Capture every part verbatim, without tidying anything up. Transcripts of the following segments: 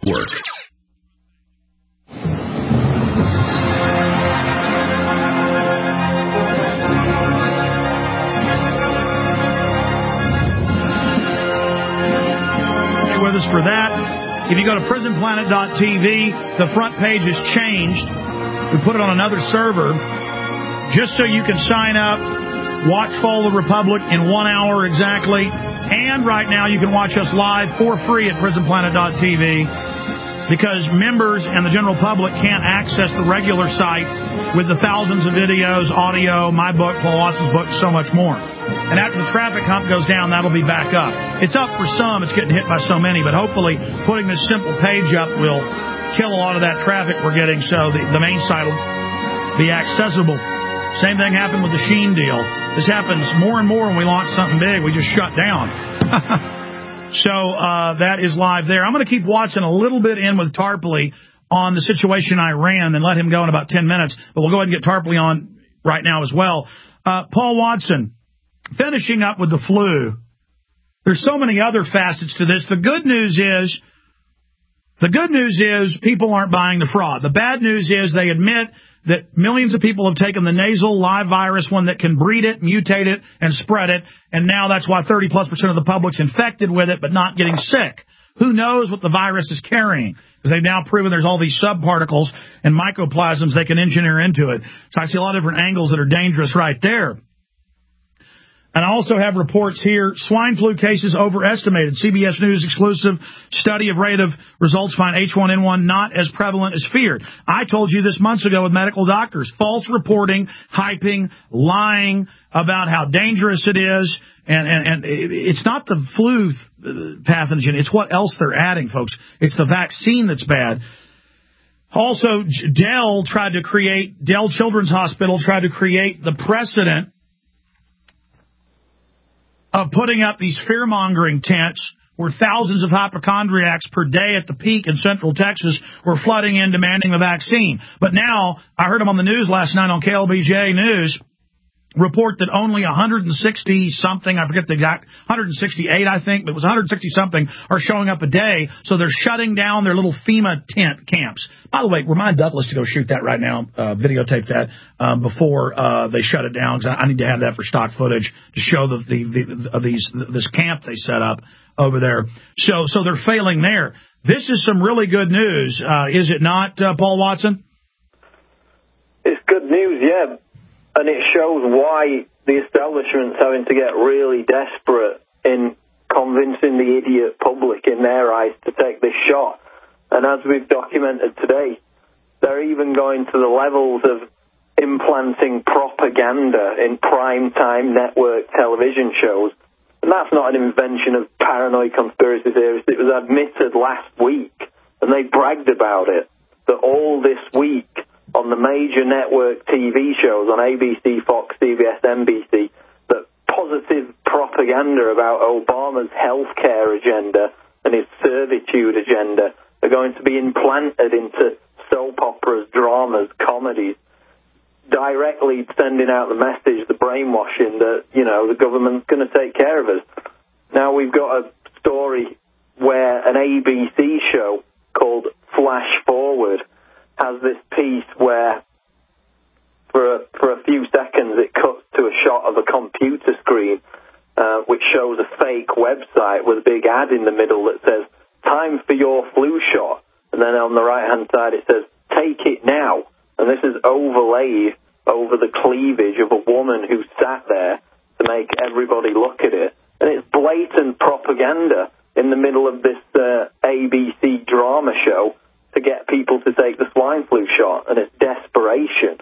Network. With us for that. If you go to prison planet dot t v, the front page has changed. We put it on another server just so you can sign up, watch Fall of the Republic in one hour exactly, and right now you can watch us live for free at prison planet dot t v because members and the general public can't access the regular site with the thousands of videos, audio, my book, Paul Watson's book, so much more. And after the traffic hump goes down, that'll be back up. It's up for some. It's getting hit by so many. But hopefully putting this simple page up will kill a lot of that traffic we're getting so the, the main site will be accessible. Same thing happened with the Sheen deal. This happens more and more when we launch something big. We just shut down. so uh, that is live there. I'm going to keep Watson a little bit in with Tarpley on the situation in Iran and let him go in about ten minutes. But we'll go ahead and get Tarpley on right now as well. Uh, Paul Watson. Finishing up with the flu, there's so many other facets to this. The good news is, the good news is people aren't buying the fraud. The bad news is they admit that millions of people have taken the nasal live virus, one that can breed it, mutate it, and spread it, and now that's why thirty plus percent of the public's infected with it but not getting sick. Who knows what the virus is carrying? Because they've now proven there's all these subparticles and mycoplasms they can engineer into it. So I see a lot of different angles that are dangerous right there. And I also have reports here, swine flu cases overestimated. C B S News exclusive study of rate of results find H one N one not as prevalent as feared. I told you this months ago with medical doctors. False reporting, hyping, lying about how dangerous it is. And, and, and it's not the flu pathogen. It's what else they're adding, folks. It's the vaccine that's bad. Also, Dell tried to create, Dell Children's Hospital tried to create the precedent of putting up these fear-mongering tents where thousands of hypochondriacs per day at the peak in Central Texas were flooding in demanding the vaccine. But now, I heard them on the news last night on K L B J News, report that only one hundred sixty something, I forget the exact, one hundred sixty-eight I think, but it was one hundred sixty something are showing up a day, so they're shutting down their little FEMA tent camps. By the way, remind Douglas to go shoot that right now, uh, videotape that um, before uh, they shut it down, because I, I need to have that for stock footage to show the, the, the, uh, these this camp they set up over there. So, so they're failing there. This is some really good news, uh, is it not, uh, Paul Watson? It's good news, yeah. And it shows why the establishment's having to get really desperate in convincing the idiot public in their eyes to take this shot. And as we've documented today, they're even going to the levels of implanting propaganda in prime-time network television shows. And that's not an invention of paranoid conspiracy theorists. It was admitted last week, and they bragged about it, that all this week, on the major network T V shows on A B C, Fox, C B S, N B C, that positive propaganda about Obama's healthcare agenda and his servitude agenda are going to be implanted into soap operas, dramas, comedies, directly sending out the message, the brainwashing that, you know, the government's going to take care of us. Now we've got a story where an A B C show called Flash Forward has this piece where for a, for a few seconds it cuts to a shot of a computer screen uh, which shows a fake website with a big ad in the middle that says, time for your flu shot. And then on the right-hand side it says, take it now. And this is overlaid over the cleavage of a woman who sat there to make everybody look at it. And it's blatant propaganda in the middle of this uh, A B C drama show to get people to take the swine flu shot, and it's desperation.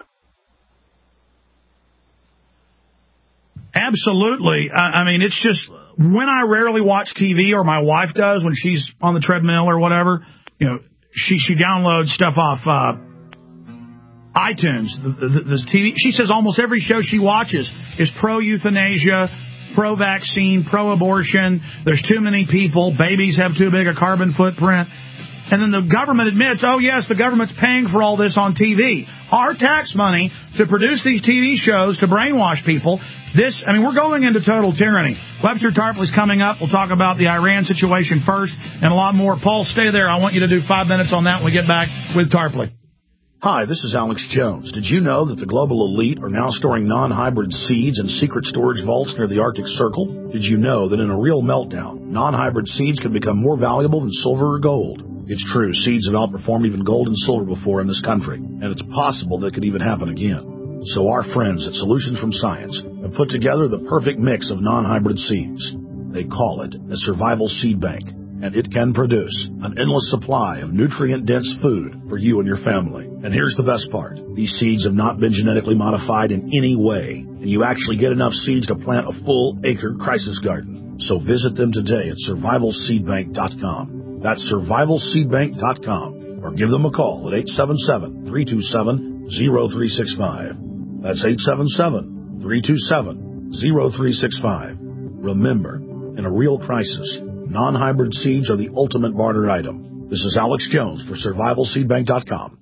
Absolutely. I, I mean, it's just, when I rarely watch T V, or my wife does when she's on the treadmill or whatever, you know, she, she downloads stuff off uh, iTunes, the, the, the T V. She says almost every show she watches is pro-euthanasia, pro-vaccine, pro-abortion. There's too many people. Babies have too big a carbon footprint. And then the government admits, oh, yes, the government's paying for all this on T V. Our tax money to produce these T V shows to brainwash people. This, I mean, we're going into total tyranny. Webster Tarpley's coming up. We'll talk about the Iran situation first and a lot more. Paul, stay there. I want you to do five minutes on that when we get back with Tarpley. Hi, this is Alex Jones. Did you know that the global elite are now storing non-hybrid seeds in secret storage vaults near the Arctic Circle? Did you know that in a real meltdown, non-hybrid seeds can become more valuable than silver or gold? It's true, seeds have outperformed even gold and silver before in this country, and it's possible that could even happen again. So our friends at Solutions from Science have put together the perfect mix of non-hybrid seeds. They call it a survival seed bank, and it can produce an endless supply of nutrient-dense food for you and your family. And here's the best part. These seeds have not been genetically modified in any way, and you actually get enough seeds to plant a full-acre crisis garden. So visit them today at survival seed bank dot com. That's survival seed bank dot com, or give them a call at eight seven seven, three two seven, zero three six five. That's eight seven seven, three two seven, zero three six five. Remember, in a real crisis, non-hybrid seeds are the ultimate barter item. This is Alex Jones for survival seed bank dot com.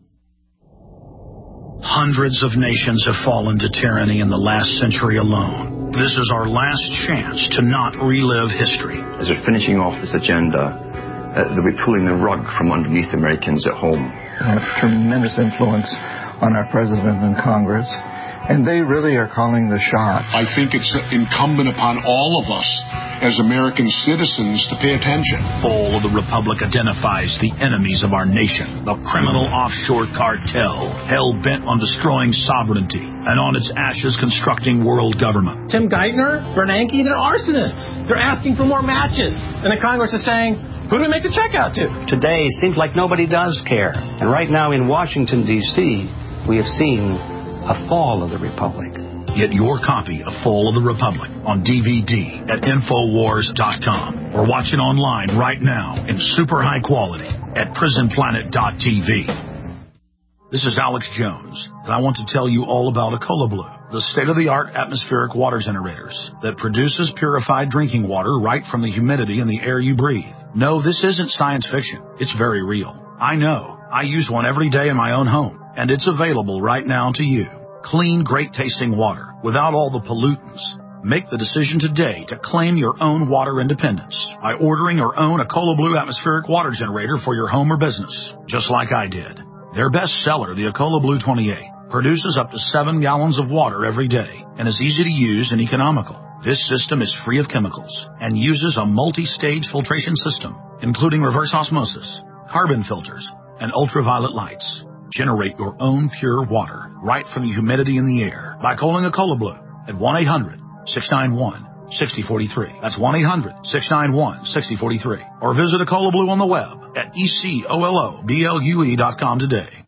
Hundreds of nations have fallen to tyranny in the last century alone. This is our last chance to not relive history. As we're finishing off this agenda, uh, they'll be pulling the rug from underneath Americans at home. They have tremendous influence on our president and Congress, and they really are calling the shots. I think it's incumbent upon all of us as American citizens to pay attention. Fall of the Republic identifies the enemies of our nation, the criminal offshore cartel, hell-bent on destroying sovereignty, and on its ashes constructing world government. Tim Geithner, Bernanke, they're arsonists. They're asking for more matches. And the Congress is saying, who do we make the check out to? Today seems like nobody does care. And right now in Washington, D C, we have seen a fall of the Republic. Get your copy of Fall of the Republic on D V D at infowars dot com or watch it online right now in super high quality at prison planet dot t v. This is Alex Jones, and I want to tell you all about EcoloBlue, the state-of-the-art atmospheric water generators that produces purified drinking water right from the humidity in the air you breathe. No, this isn't science fiction. It's very real. I know. I use one every day in my own home, and it's available right now to you. Clean, great-tasting water without all the pollutants. Make the decision today to claim your own water independence by ordering your own EcoloBlue atmospheric water generator for your home or business, just like I did. Their best seller, the EcoloBlue twenty-eight, produces up to seven gallons of water every day and is easy to use and economical. This system is free of chemicals and uses a multi-stage filtration system, including reverse osmosis, carbon filters, and ultraviolet lights. Generate your own pure water right from the humidity in the air by calling EcoloBlue at one eight hundred, six nine one, six zero four three. That's one eight hundred, six nine one, six zero four three. Or visit EcoloBlue on the web at E C O L O B L U E dot com today.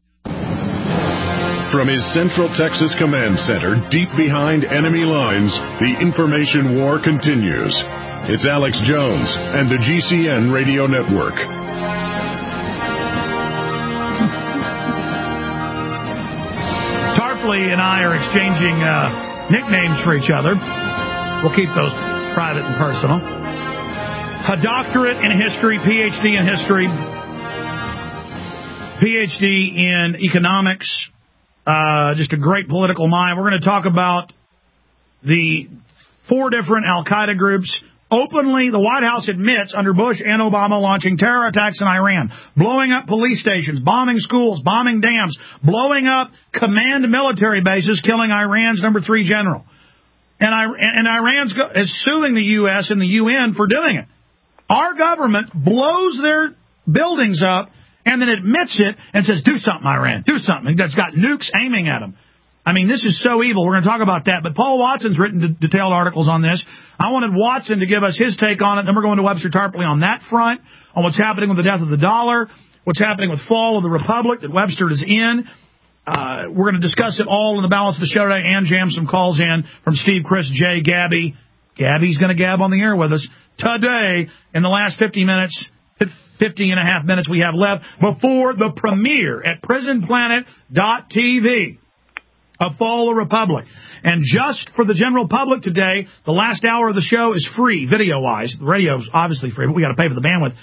From his Central Texas Command Center, deep behind enemy lines, the information war continues. It's Alex Jones and the G C N Radio Network. Tarpley and I are exchanging uh, nicknames for each other. We'll keep those private and personal. A doctorate in history, P H D in history, P H D in economics, uh, just a great political mind. We're going to talk about the four different al-Qaeda groups. Openly, the White House admits under Bush and Obama launching terror attacks in Iran, blowing up police stations, bombing schools, bombing dams, blowing up command military bases, killing Iran's number three general. And, I, and Iran's go, is suing the U S and the U N for doing it. Our government blows their buildings up and then admits it and says, do something, Iran, do something. That's got nukes aiming at them. I mean, this is so evil. We're going to talk about that. But Paul Watson's written d- detailed articles on this. I wanted Watson to give us his take on it. Then we're going to Webster Tarpley on that front, on what's happening with the death of the dollar, what's happening with fall of the republic that Webster is in. Uh, we're going to discuss it all in the balance of the show today and jam some calls in from Steve, Chris, Jay, Gabby. Gabby's going to gab on the air with us today in the last fifty minutes, fifty and a half minutes we have left before the premiere at prison planet dot t v. A Fall of Republic. And just for the general public today, the last hour of the show is free, video-wise. The radio's obviously free, but we got to pay for the bandwidth.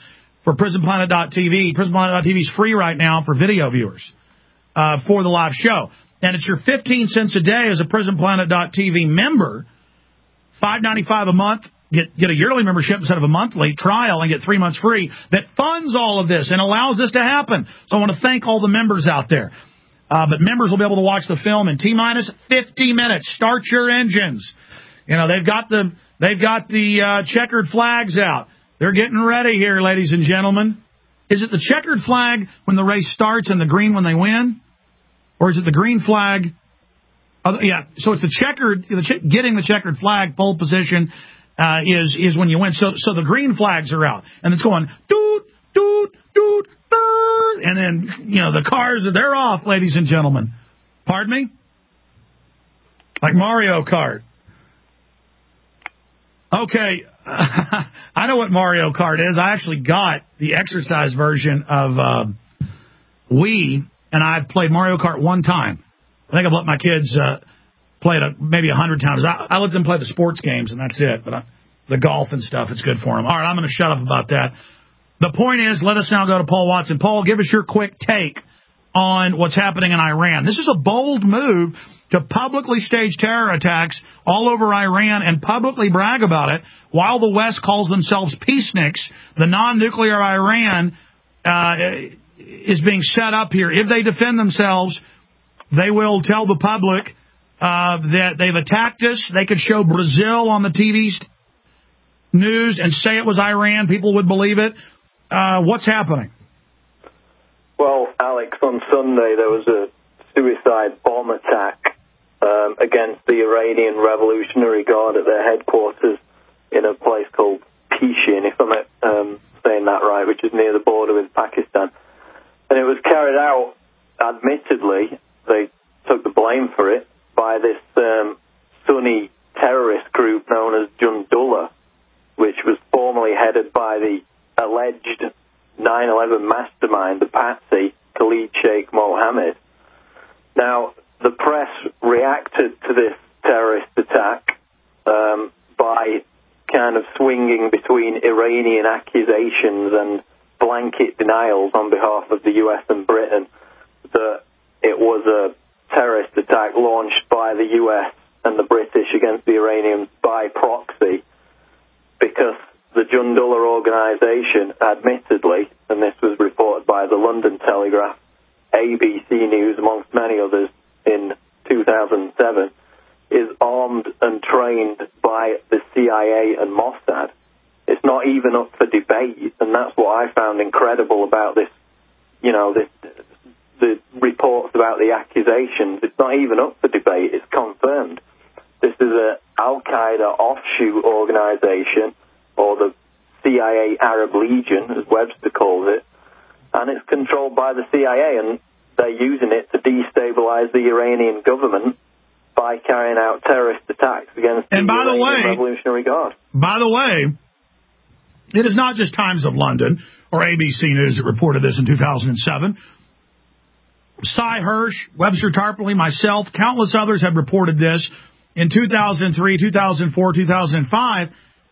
for prison planet dot t v. prison planet dot t v is free right now for video viewers uh, for the live show. And it's your fifteen cents a day as a prison planet dot t v member, five ninety-five a month, get get a yearly membership instead of a monthly trial and get three months free that funds all of this and allows this to happen. So I want to thank all the members out there. Uh, but members will be able to watch the film in T-minus fifty minutes. Start your engines. You know, they've got the they've got the uh, checkered flags out. They're getting ready here, ladies and gentlemen. Is it the checkered flag when the race starts and the green when they win? Or is it the green flag? Oh, yeah, so it's the checkered, the che- getting the checkered flag, pole position, uh, is is when you win. So so the green flags are out. And it's going, doot, doot, doot, doot. And then, you know, the cars, they're off, ladies and gentlemen. Pardon me? Like Mario Kart. Okay, I know what Mario Kart is. I actually got the exercise version of uh, Wii, and I've played Mario Kart one time. I think I've let my kids uh, play it a, maybe a hundred times. I, I let them play the sports games, and that's it. But I, the golf and stuff, it's good for them. All right, I'm going to shut up about that. The point is, let us now go to Paul Watson. Paul, give us your quick take on what's happening in Iran. This is a bold move to publicly stage terror attacks all over Iran and publicly brag about it, while the West calls themselves peaceniks. The non-nuclear Iran uh, is being set up here. If they defend themselves, they will tell the public uh, that they've attacked us. They could show Brazil on the T V news and say it was Iran. People would believe it. Uh, what's happening? Well, Alex, on Sunday there was a suicide bomb attack um, against the Iranian Revolutionary Guard at their headquarters in a place called Pishin, if I'm um, saying that right, which is near the border with Pakistan. And it was carried out, admittedly, they took the blame for it, by this um, Sunni terrorist group known as Jundullah, which was formerly headed by the alleged nine eleven mastermind, the patsy, Khalid Sheikh Mohammed. Now, the press reacted to this terrorist attack um, by kind of swinging between Iranian accusations and blanket denials on behalf of the U S and Britain that it was a terrorist attack launched by the U S and the British against the Iranians by proxy, because the Jundullah organization, admittedly, and this was reported by the London Telegraph, A B C News, amongst many others, in two thousand seven, is armed and trained by the C I A and Mossad. It's not even up for debate, and that's what I found incredible about this, you know, this, the reports about the accusations. It's not even up for debate, it's confirmed. This is a Al-Qaeda offshoot organization, or the C I A Arab Legion, as Webster calls it, and it's controlled by the C I A, and they're using it to destabilize the Iranian government by carrying out terrorist attacks against and the by Iranian the way, Revolutionary Guard. By the way, it is not just Times of London or A B C News that reported this in two thousand seven. Cy Hirsch, Webster Tarpley, myself, countless others have reported this in two thousand three, two thousand four, two thousand five.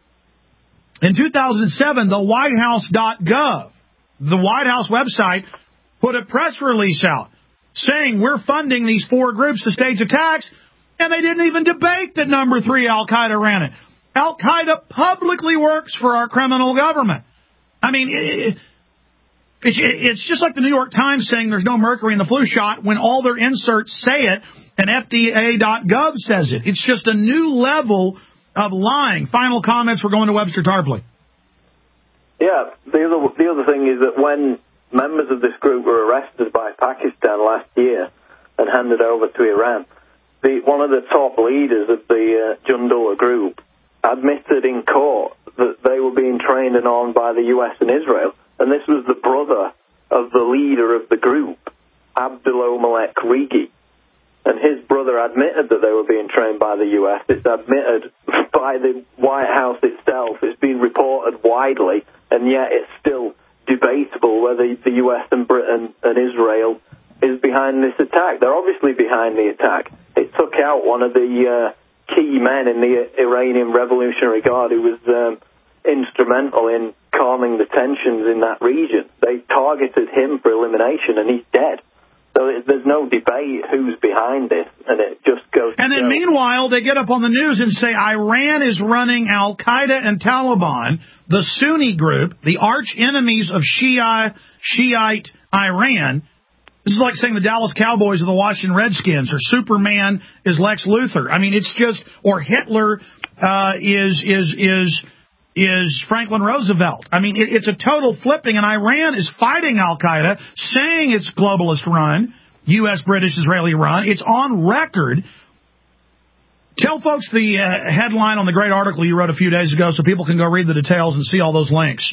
In two thousand seven, the white house dot gov, the White House website, put a press release out saying we're funding these four groups to stage attacks, and they didn't even debate that number three, Al-Qaeda, ran it. Al-Qaeda publicly works for our criminal government. I mean, it, it, it's just like the New York Times saying there's no mercury in the flu shot when all their inserts say it and F D A dot gov says it. It's just a new level of lying. Final comments. We're going to Webster Tarpley. Yeah, the other, the other thing is that when members of this group were arrested by Pakistan last year and handed over to Iran, the, one of the top leaders of the uh, Jundullah group admitted in court that they were being trained and armed by the U S and Israel, and this was the brother of the leader of the group, Abdullah Malek Rigi. And his brother admitted that they were being trained by the U S. It's admitted by the White House itself. It's been reported widely, and yet it's still debatable whether the U S and Britain and Israel is behind this attack. They're obviously behind the attack. It took out one of the uh, key men in the Iranian Revolutionary Guard who was um, instrumental in calming the tensions in that region. They targeted him for elimination, and he's dead. So it, there's no debate who's behind this, and it just goes... And then go. meanwhile, they get up on the news and say Iran is running Al-Qaeda and Taliban, the Sunni group, the arch enemies of Shia, Shiite Iran. This is like saying the Dallas Cowboys are the Washington Redskins, or Superman is Lex Luthor. I mean, it's just, or Hitler uh, is is is is Franklin Roosevelt. I mean, it, it's a total flipping, and Iran is fighting Al-Qaeda, saying it's globalist run, U S, British, Israeli run. It's on record. Tell folks the uh, headline on the great article you wrote a few days ago so people can go read the details and see all those links.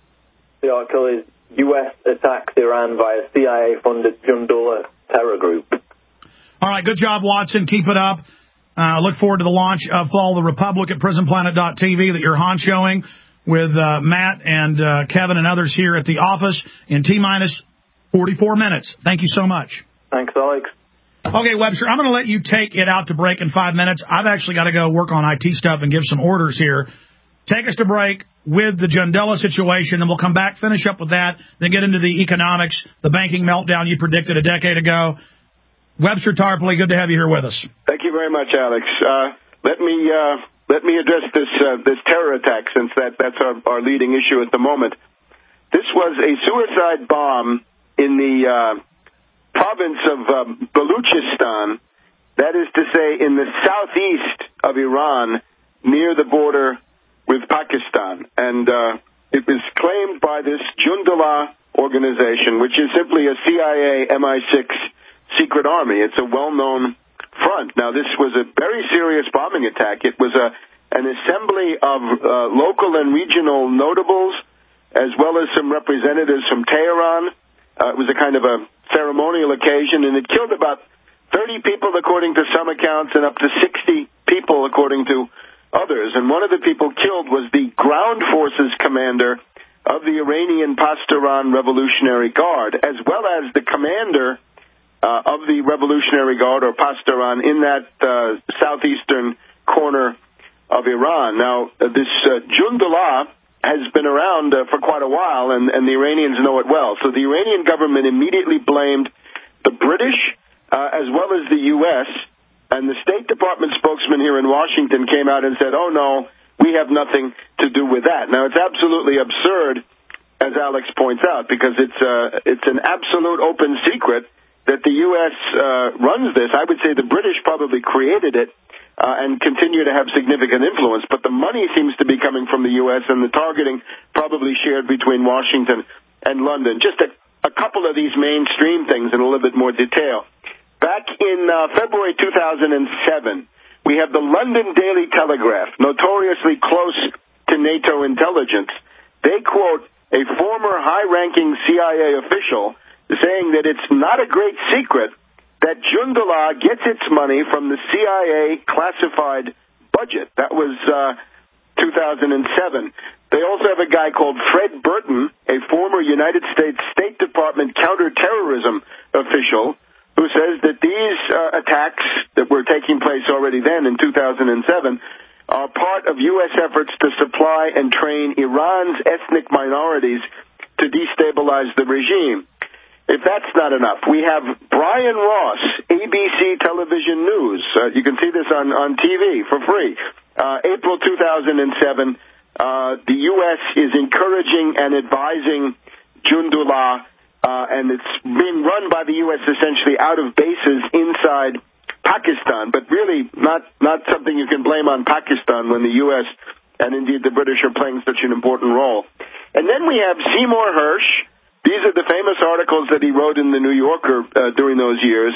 The article is U S attacks Iran via C I A-funded Jundullah terror group. All right, good job, Watson. Keep it up. Uh, look forward to the launch of Follow the Republic at prison planet dot t v that you're honchoing with uh, Matt and uh, Kevin and others here at the office in T-minus forty-four minutes. Thank you so much. Thanks, Alex. Okay, Webster, I'm going to let you take it out to break in five minutes. I've actually got to go work on I T stuff and give some orders here. Take us to break with the Jundullah situation, and we'll come back, finish up with that, then get into the economics, the banking meltdown you predicted a decade ago. Webster Tarpley, good to have you here with us. Thank you very much, Alex. Uh, let me uh, let me address this uh, this terror attack, since that, that's our, our leading issue at the moment. This was a suicide bomb in the uh, province of uh, Baluchistan, that is to say in the southeast of Iran, near the border with Pakistan. And uh, it was claimed by this Jundullah organization, which is simply a C I A M I six secret army. It's a well-known front. Now, this was a very serious bombing attack. It was a an assembly of uh, local and regional notables, as well as some representatives from Tehran. Uh, it was a kind of a ceremonial occasion, and it killed about thirty people, according to some accounts, and up to sixty people, according to others. And one of the people killed was the ground forces commander of the Iranian Pasdaran Revolutionary Guard, as well as the commander uh, of the Revolutionary Guard, or Pasdaran, in that uh, southeastern corner of Iran. Now, uh, this uh, Jundullah has been around uh, for quite a while, and, and the Iranians know it well. So the Iranian government immediately blamed the British uh, as well as the U S, and the State Department spokesman here in Washington came out and said, oh, no, we have nothing to do with that. Now, it's absolutely absurd, as Alex points out, because it's, uh, it's an absolute open secret that the U S uh, runs this. I would say the British probably created it uh, and continue to have significant influence, but the money seems to be coming from the U S, and the targeting probably shared between Washington and London. Just a, a couple of these mainstream things in a little bit more detail. Back in uh, February two thousand seven, we have the London Daily Telegraph, notoriously close to NATO intelligence. They quote a former high-ranking C I A official saying that it's not a great secret that Jundullah gets its money from the C I A classified budget. That was uh, two thousand seven. They also have a guy called Fred Burton, a former United States State Department counterterrorism official, who says that these uh, attacks that were taking place already then in two thousand seven are part of U S efforts to supply and train Iran's ethnic minorities to destabilize the regime. If that's not enough, we have Brian Ross, A B C Television News. Uh, you can see this on, on T V for free. Uh, April two thousand seven, uh, the U S is encouraging and advising Jundullah, uh, and it's being run by the U S essentially out of bases inside Pakistan, but really not, not something you can blame on Pakistan when the U S and indeed the British are playing such an important role. And then we have Seymour Hersh. These are the famous articles that he wrote in the New Yorker uh, during those years.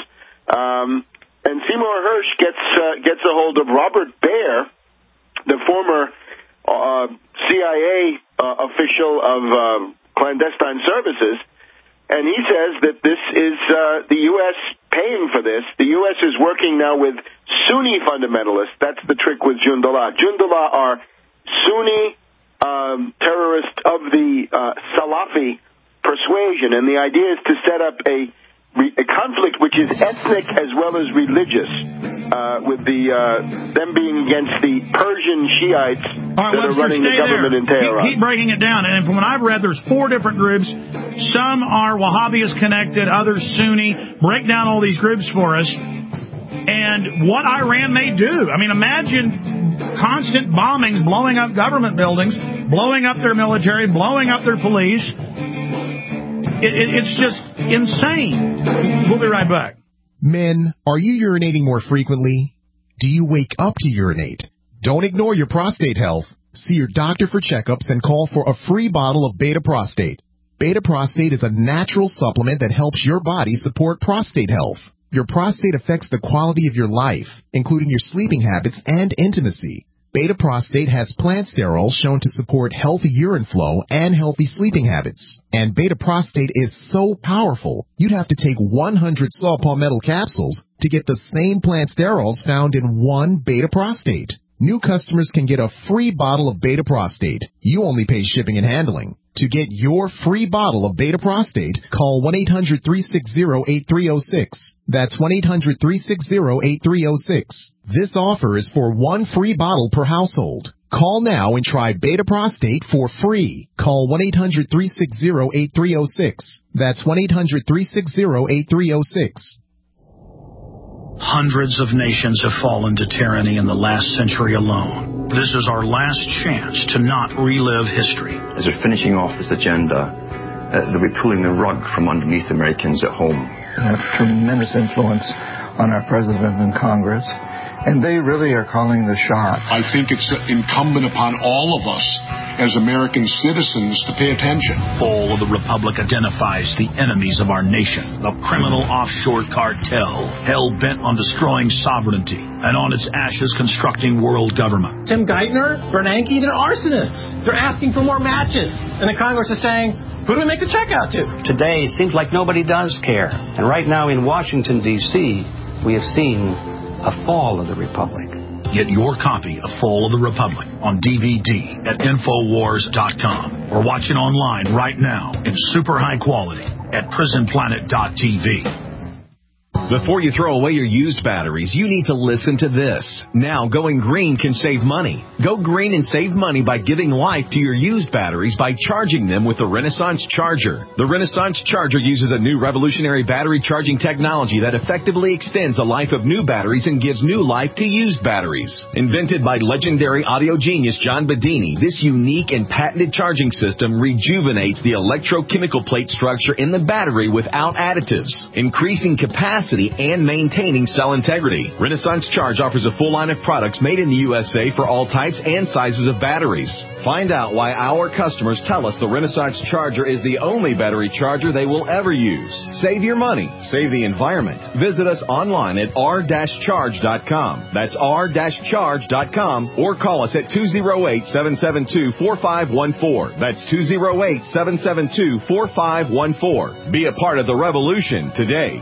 Um, and Seymour Hersh gets uh, gets a hold of Robert Baer, the former uh, C I A uh, official of uh, clandestine services, and he says that this is uh, the U S paying for this. The U S is working now with Sunni fundamentalists. That's the trick with Jundullah. Jundullah are Sunni um, terrorists of the uh, Salafi persuasion, and the idea is to set up a re- a conflict which is ethnic as well as religious, uh, with the uh, them being against the Persian Shiites All right, that Webster, are running the stay government there. in Tehran. Keep, keep breaking it down. And from what I've read, there's four different groups. Some are Wahhabist connected, others Sunni. Break down all these groups for us. And what Iran may do. I mean, imagine constant bombings, blowing up government buildings, blowing up their military, blowing up their police. It, it, it's just insane. We'll be right back. Men, are you urinating more frequently? Do you wake up to urinate? Don't ignore your prostate health. See your doctor for checkups and call for a free bottle of Beta Prostate. Beta Prostate is a natural supplement that helps your body support prostate health. Your prostate affects the quality of your life, including your sleeping habits and intimacy. Beta Prostate has plant sterols shown to support healthy urine flow and healthy sleeping habits. And Beta Prostate is so powerful, you'd have to take one hundred saw palmetto capsules to get the same plant sterols found in one Beta Prostate. New customers can get a free bottle of Beta Prostate. You only pay shipping and handling. To get your free bottle of Beta Prostate, call one eight hundred, three six zero, eight three zero six. That's one eight hundred, three six zero, eight three zero six. This offer is for one free bottle per household. Call now and try Beta Prostate for free. Call one eight hundred, three six zero, eight three zero six. That's one eight hundred, three six zero, eight three zero six. Hundreds of nations have fallen to tyranny in the last century alone. This is our last chance to not relive history. As we're finishing off this agenda, uh, they'll be pulling the rug from underneath Americans at home. They have tremendous influence on our president and Congress, and they really are calling the shots. I think it's incumbent upon all of us as American citizens to pay attention. Fall of the Republic identifies the enemies of our nation, the criminal offshore cartel, hell-bent on destroying sovereignty, and on its ashes constructing world government. Tim Geithner, Bernanke, they're arsonists. They're asking for more matches. And the Congress is saying, who do we make the check out to? Today, it seems like nobody does care. And right now in Washington, D C, we have seen a fall of the Republic. Get your copy of Fall of the Republic on D V D at Infowars dot com or watch it online right now in super high quality at Prison Planet dot T V. Before you throw away your used batteries, you need to listen to this. Now, going green can save money. Go green and save money by giving life to your used batteries by charging them with the Renaissance Charger. The Renaissance Charger uses a new revolutionary battery charging technology that effectively extends the life of new batteries and gives new life to used batteries. Invented by legendary audio genius John Bedini, this unique and patented charging system rejuvenates the electrochemical plate structure in the battery without additives, increasing capacity and maintaining cell integrity. Renaissance Charge offers a full line of products made in the U S A for all types and sizes of batteries. Find out why our customers tell us the Renaissance Charger is the only battery charger they will ever use. Save your money. Save the environment. Visit us online at r dash charge dot com. That's r dash charge dot com or call us at two oh eight, seven seven two, four five one four. That's two oh eight, seven seven two, four five one four. Be a part of the revolution today.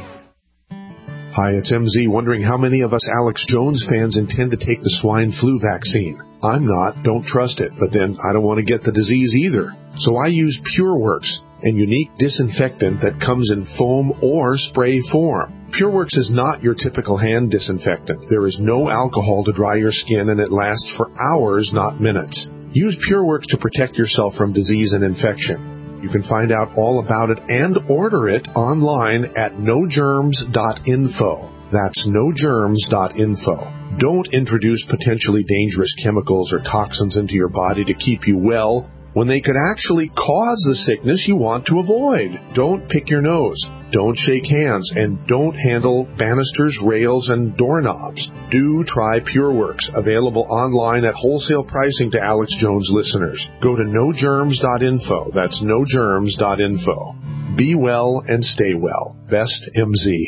Hi, it's M Z wondering how many of us Alex Jones fans intend to take the swine flu vaccine. I'm not, don't trust it, but then I don't want to get the disease either. So I use PureWorks, a unique disinfectant that comes in foam or spray form. PureWorks is not your typical hand disinfectant. There is no alcohol to dry your skin, and it lasts for hours, not minutes. Use PureWorks to protect yourself from disease and infection. You can find out all about it and order it online at no germs dot info. That's no germs dot info. Don't introduce potentially dangerous chemicals or toxins into your body to keep you well when they could actually cause the sickness you want to avoid. Don't pick your nose. Don't shake hands, and don't handle banisters, rails, and doorknobs. Do try PureWorks, available online at wholesale pricing to Alex Jones listeners. Go to no germs dot info. That's no germs dot info. Be well and stay well. Best M Z.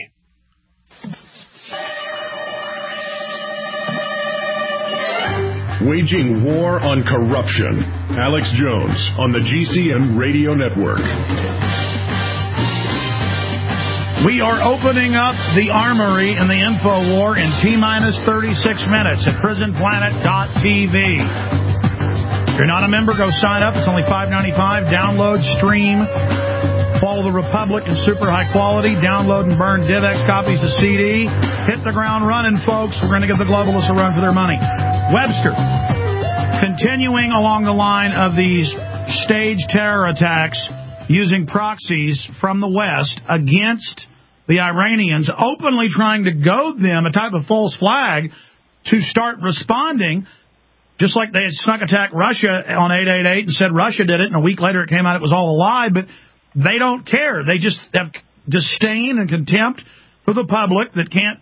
Waging war on corruption. Alex Jones on the G C N Radio Network. We are opening up the armory in the info war in T-minus thirty-six minutes at Prison Planet dot T V. If you're not a member, go sign up. It's only five ninety-five. Download, stream, Follow the Republic in super high quality. Download and burn DivX copies of C D. Hit the ground running, folks. We're going to give the globalists a run for their money. Webster, continuing along the line of these staged terror attacks using proxies from the West against the Iranians, openly trying to goad them, a type of false flag, to start responding, just like they had snuck attacked Russia on eight eight eight and said Russia did it, and a week later it came out it was all a lie, but they don't care. They just have disdain and contempt for the public that can't,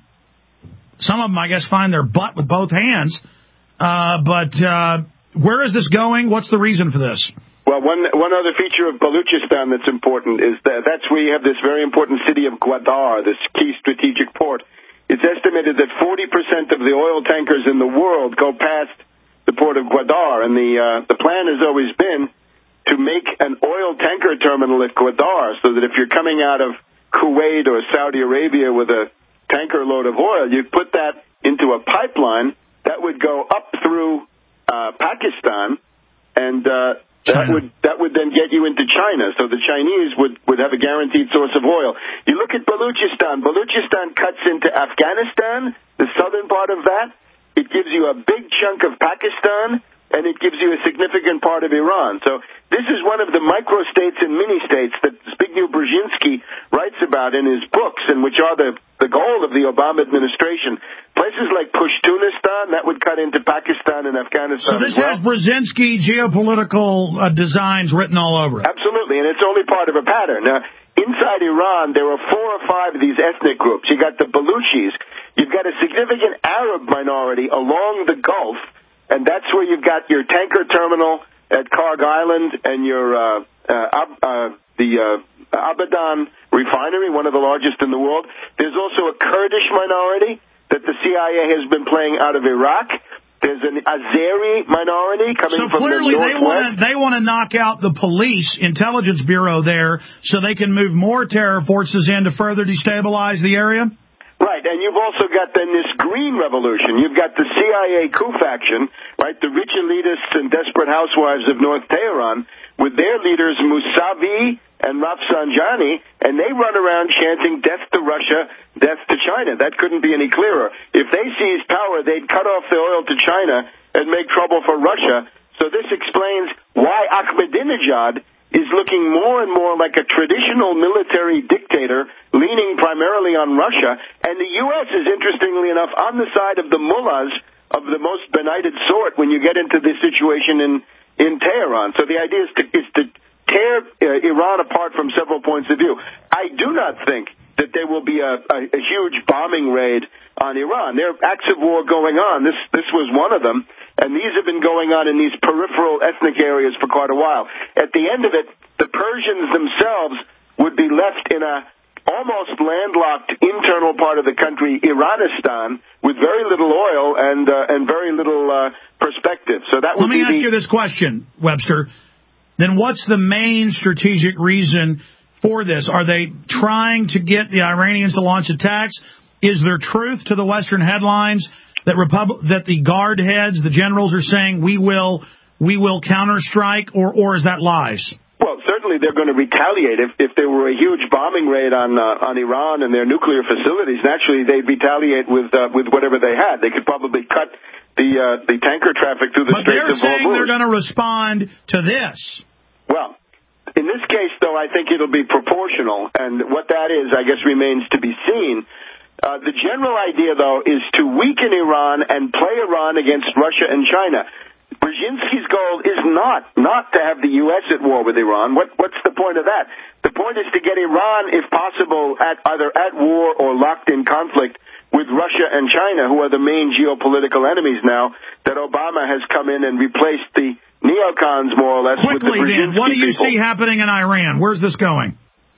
some of them, I guess, find their butt with both hands. Uh, but uh, where is this going? What's the reason for this? Well, one one other feature of Baluchistan that's important is that that's where you have this very important city of Gwadar, this key strategic port. It's estimated that forty percent of the oil tankers in the world go past the port of Gwadar, and the uh, the plan has always been to make an oil tanker terminal at Gwadar, so that if you're coming out of Kuwait or Saudi Arabia with a tanker load of oil, you put that into a pipeline that would go up through uh, Pakistan, and uh, that would that would then get you into China. So the Chinese would, would have a guaranteed source of oil. You look at Baluchistan. Baluchistan cuts into Afghanistan, the southern part of that. It gives you a big chunk of Pakistan, and it gives you a significant part of Iran. So this is one of the microstates and mini-states that Zbigniew Brzezinski writes about in his books, and which are the, the goal of the Obama administration. Places like Pashtunistan, that would cut into Pakistan and Afghanistan. So this as well. has Brzezinski geopolitical uh, designs written all over it. Absolutely, and it's only part of a pattern. Now, inside Iran, there are four or five of these ethnic groups. You got the Baluchis. You've got a significant Arab minority along the Gulf, and that's where you've got your tanker terminal at Karg Island and your uh, uh, uh, the uh, Abadan refinery, one of the largest in the world. There's also a Kurdish minority that the C I A has been playing out of Iraq. There's an Azeri minority coming so from the clearly northwest. they want to they want to knock out the police intelligence bureau there so they can move more terror forces in to further destabilize the area. Right, and you've also got then this green revolution. You've got the C I A coup faction, right, the rich elitists and desperate housewives of North Tehran, with their leaders Mousavi and Rafsanjani, and they run around chanting death to Russia, death to China. That couldn't be any clearer. If they seized power, they'd cut off the oil to China and make trouble for Russia. So this explains why Ahmadinejad is looking more and more like a traditional military dictator, leaning primarily on Russia. And the U S is, interestingly enough, on the side of the mullahs of the most benighted sort when you get into this situation in, in Tehran. So the idea is to, is to tear uh, Iran apart from several points of view. I do not think that there will be a, a, a huge bombing raid on Iran. There are acts of war going on. This this was one of them, and these have been going on in these peripheral ethnic areas for quite a while. At the end of it, the Persians themselves would be left in a almost landlocked internal part of the country, Iranistan, with very little oil and uh, and very little uh, perspective. So that would Let me be ask the... you this question, Webster. Then what's the main strategic reason for this? Are they trying to get the Iranians to launch attacks? Is there truth to the Western headlines that Repub- that the guard heads, the generals, are saying we will we will counterstrike, or or is that lies? Well, certainly they're going to retaliate. If if there were a huge bombing raid on uh, on Iran and their nuclear facilities, naturally they'd retaliate with uh, with whatever they had. They could probably cut the uh, the tanker traffic through the but Straits of Hormuz. But they're saying they're going to respond to this. Well, in this case, though, I think it'll be proportional, and what that is, I guess, remains to be seen. Uh, the general idea, though, is to weaken Iran and play Iran against Russia and China. Brzezinski's goal is not not to have the U S at war with Iran. What, what's the point of that? The point is to get Iran, if possible, at either at war or locked in conflict with Russia and China, who are the main geopolitical enemies now, that Obama has come in and replaced the neocons, more or less, Quickly, with the Brzezinski then, what do you people. see happening in Iran? Where's this going?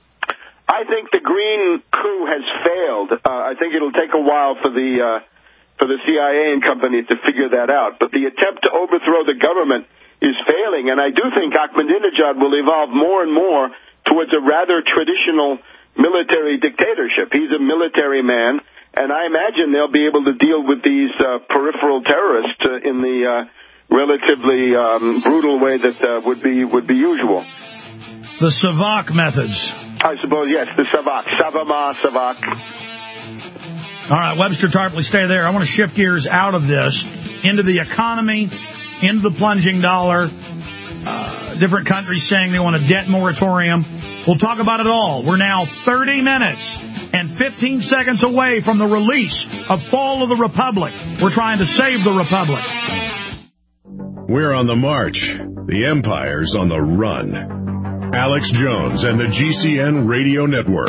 I think the green coup has failed. Uh, I think it'll take a while for the uh, for the C I A and company to figure that out. But the attempt to overthrow the government is failing, and I do think Ahmadinejad will evolve more and more towards a rather traditional military dictatorship. He's a military man, and I imagine they'll be able to deal with these uh, peripheral terrorists uh, in the uh, relatively um, brutal way that uh, would be would be usual. The Savak methods. I suppose, yes, the Savak. Savama, Savak. All right, Webster Tarpley, stay there. I want to shift gears out of this into the economy, into the plunging dollar, uh, different countries saying they want a debt moratorium. We'll talk about it all. We're now thirty minutes and fifteen seconds away from the release of Fall of the Republic. We're trying to save the Republic. We're on the march. The Empire's on the run. Alex Jones and the G C N Radio Network.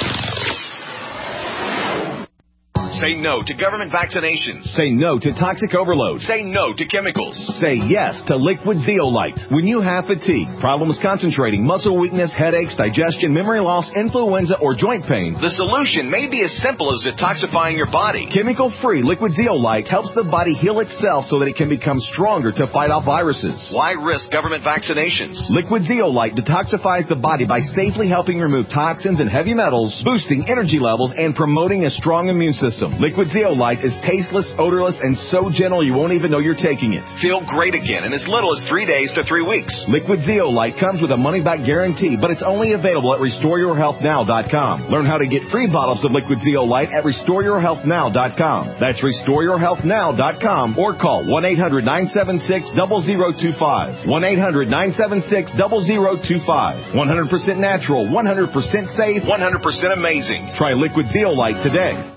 Say no to government vaccinations. Say no to toxic overload. Say no to chemicals. Say yes to liquid zeolite. When you have fatigue, problems concentrating, muscle weakness, headaches, digestion, memory loss, influenza, or joint pain, the solution may be as simple as detoxifying your body. Chemical-free liquid zeolite helps the body heal itself so that it can become stronger to fight off viruses. Why risk government vaccinations? Liquid zeolite detoxifies the body by safely helping remove toxins and heavy metals, boosting energy levels, and promoting a strong immune system. Liquid zeolite is tasteless, odorless, and so gentle you won't even know you're taking it. Feel great again in as little as three days to three weeks. Liquid zeolite comes with a money-back guarantee, but it's only available at restore your health now dot com. Learn how to get free bottles of liquid zeolite at restore your health now dot com. That's restore your health now dot com or call one eight hundred nine seven six zero zero two five. one eight hundred nine seven six zero zero two five. one hundred percent natural, one hundred percent safe, one hundred percent amazing. Try liquid zeolite today.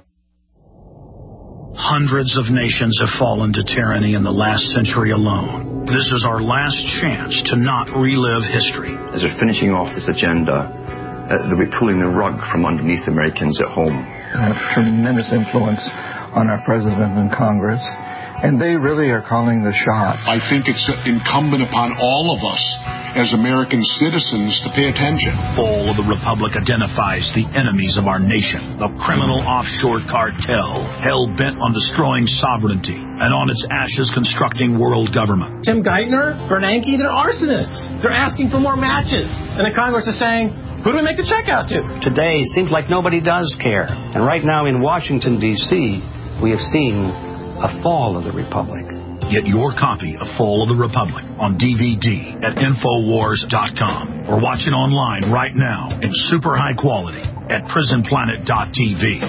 Hundreds of nations have fallen to tyranny in the last century alone. This is our last chance to not relive history. As they're finishing off this agenda, uh, they'll be pulling the rug from underneath Americans at home. Have tremendous influence on our president and Congress, and they really are calling the shots. I think it's incumbent upon all of us as American citizens to pay attention. Fall of the Republic identifies the enemies of our nation, the criminal offshore cartel, hell-bent on destroying sovereignty, and on its ashes constructing world government. Tim Geithner, Bernanke, they're arsonists. They're asking for more matches. And the Congress is saying, who do we make the check out to? Today seems like nobody does care. And right now in Washington, D C, we have seen a fall of the Republic. Get your copy of Fall of the Republic on D V D at Infowars dot com or watch it online right now in super high quality at Prison Planet dot T V.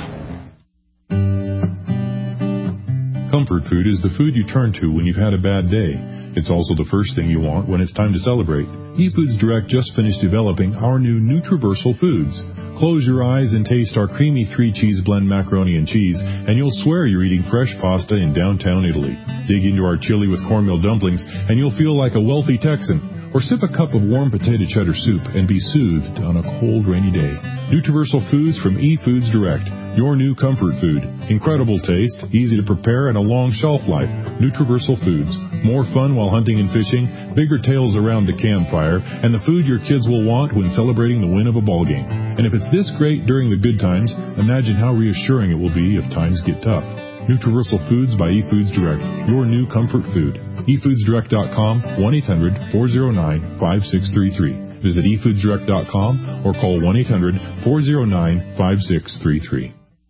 Comfort food is the food you turn to when you've had a bad day. It's also the first thing you want when it's time to celebrate. eFoods Direct just finished developing our new Nutriversal Foods. Close your eyes and taste our creamy three-cheese blend macaroni and cheese, and you'll swear you're eating fresh pasta in downtown Italy. Dig into our chili with cornmeal dumplings, and you'll feel like a wealthy Texan. Or sip a cup of warm potato cheddar soup and be soothed on a cold, rainy day. Nutriversal Foods from eFoods Direct, your new comfort food. Incredible taste, easy to prepare, and a long shelf life. Nutriversal Foods. More fun while hunting and fishing, bigger tales around the campfire, and the food your kids will want when celebrating the win of a ball game. And if it's this great during the good times, imagine how reassuring it will be if times get tough. Nutriversal Foods by eFoods Direct, your new comfort food. e foods direct dot com, one eight hundred four oh nine five six three three. Visit e foods direct dot com or call one eight hundred four oh nine five six three three.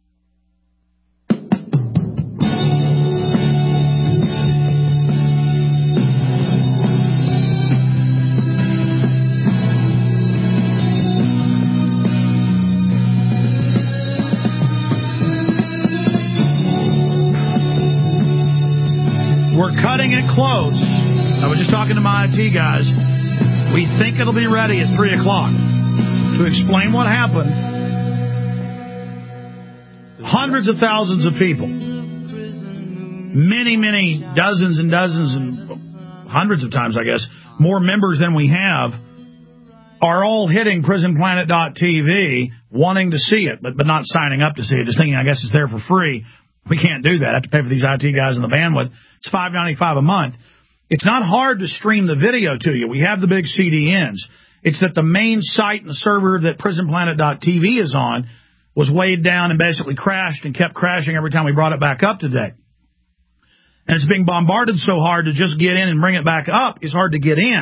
Cutting it close. I was just talking to my I T guys. We think it'll be ready at three o'clock to explain what happened. Hundreds of thousands of people, many, many dozens and dozens and hundreds of times, I guess, more members than we have, are all hitting Prison Planet dot T V wanting to see it, but, but not signing up to see it, just thinking, I guess it's there for free. We can't do that. I have to pay for these I T guys and the bandwidth. It's five ninety-five a month. It's not hard to stream the video to you. We have the big C D Ns. It's that the main site and the server that Prison Planet dot T V is on was weighed down and basically crashed and kept crashing every time we brought it back up today. And it's being bombarded so hard to just get in and bring it back up is hard to get in.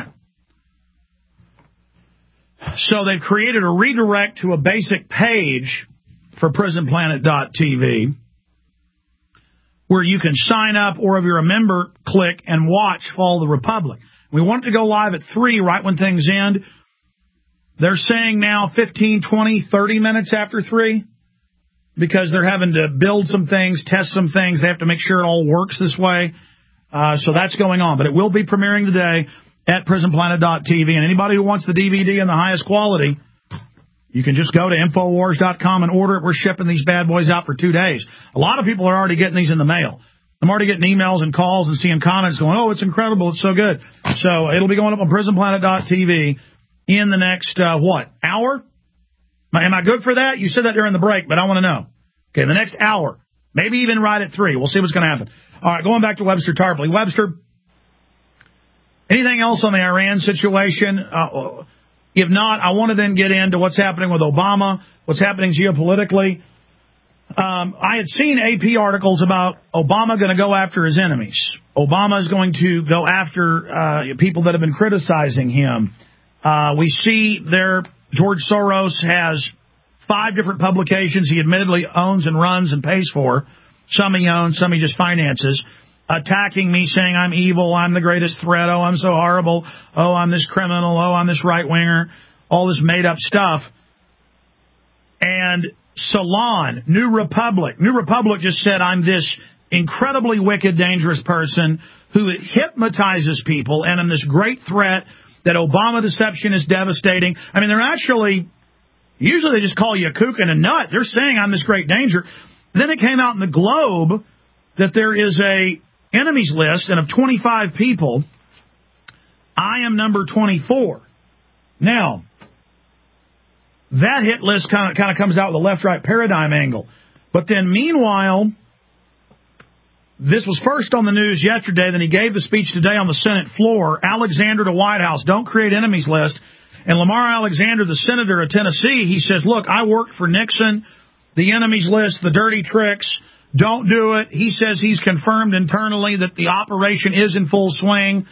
So they've created a redirect to a basic page for Prison Planet dot T V where you can sign up, or if you're a member, click and watch Fall of the Republic. We want it to go live at three, right when things end. They're saying now fifteen, twenty, thirty minutes after three because they're having to build some things, test some things. They have to make sure it all works this way. Uh, so that's going on. But it will be premiering today at prison planet dot t v. And anybody who wants the D V D in the highest quality, you can just go to infowars dot com and order it. We're shipping these bad boys out for two days. A lot of people are already getting these in the mail. I'm already getting emails and calls and seeing comments going, oh, it's incredible, it's so good. So it'll be going up on prison planet dot t v in the next, uh, what, hour? Am I good for that? You said that during the break, but I want to know. Okay, the next hour. Maybe even right at three. We'll see what's going to happen. All right, going back to Webster Tarpley. Webster, anything else on the Iran situation? Uh, if not, I want to then get into what's happening with Obama, what's happening geopolitically. Um, I had seen A P articles about Obama going to go after his enemies. Obama is going to go after uh, people that have been criticizing him. Uh, we see there George Soros has five different publications he admittedly owns and runs and pays for. Some he owns, some he just finances, attacking me, saying I'm evil, I'm the greatest threat, oh, I'm so horrible, oh, I'm this criminal, oh, I'm this right-winger, all this made-up stuff. And Salon, New Republic. New Republic just said I'm this incredibly wicked, dangerous person who hypnotizes people, and I'm this great threat, that Obama deception is devastating. I mean, they're actually, usually they just call you a kook and a nut. They're saying I'm this great danger. Then it came out in the Globe that there is a enemies list, and of twenty-five people, I am number twenty-four. Now, that hit list kind of kind of comes out with a left-right paradigm angle. But then, meanwhile, this was first on the news yesterday. Then he gave the speech today on the Senate floor. Alexander to White House, don't create enemies list. And Lamar Alexander, the senator of Tennessee, he says, look, I worked for Nixon, the enemies list, the dirty tricks. Don't do it. He says he's confirmed internally that the operation is in full swing.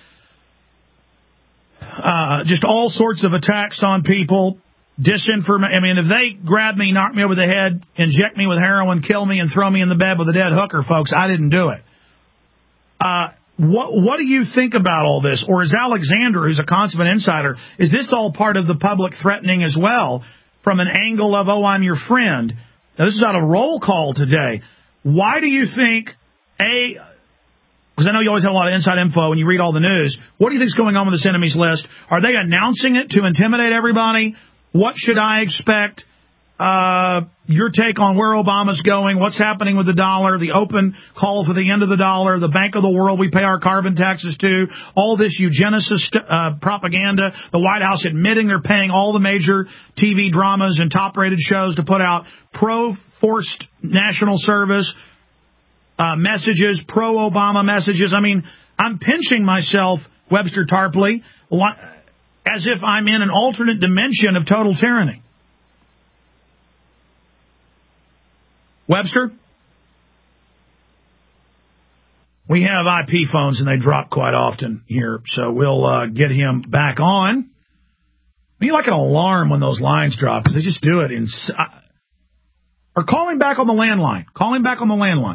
Uh, just all sorts of attacks on people. Disinformation. I mean, if they grab me, knock me over the head, inject me with heroin, kill me, and throw me in the bed with a dead hooker, folks, I didn't do it. Uh, what what do you think about all this? Or is Alexander, who's a consummate insider, is this all part of the public threatening as well from an angle of, oh, I'm your friend? Now, this is on a roll call today. Why do you think, A, because I know you always have a lot of inside info when you read all the news, what do you think is going on with this enemies list? Are they announcing it to intimidate everybody? What should I expect? Uh, your take on where Obama's going, what's happening with the dollar, the open call for the end of the dollar, the Bank of the World we pay our carbon taxes to, all this eugenicist uh, propaganda, the White House admitting they're paying all the major T V dramas and top-rated shows to put out pro-forced national service uh, messages, pro-Obama messages. I mean, I'm pinching myself, Webster Tarpley, as if I'm in an alternate dimension of total tyranny. Webster? We have I P phones, and they drop quite often here, so we'll uh, get him back on. I mean, like an alarm when those lines drop, because they just do it. In, uh, or call him back on the landline. Call him back on the landline.